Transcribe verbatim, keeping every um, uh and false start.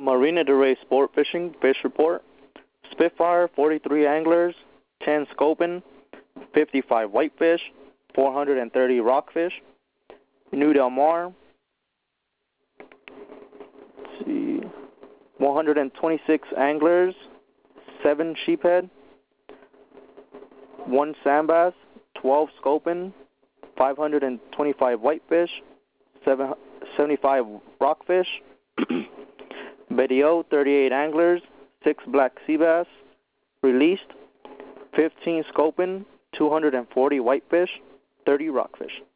Marina del Rey Sport Fishing Fish Report. Spitfire, forty-three anglers, ten scoping, fifty-five whitefish, four hundred thirty rockfish. New Del Mar, let's see, one hundred twenty-six anglers, seven sheephead, one sand bass, twelve scoping, five hundred twenty-five whitefish, seven, seventy-five rockfish. Video, thirty-eight anglers, six black sea bass, released, fifteen scoping, two hundred forty whitefish, thirty rockfish.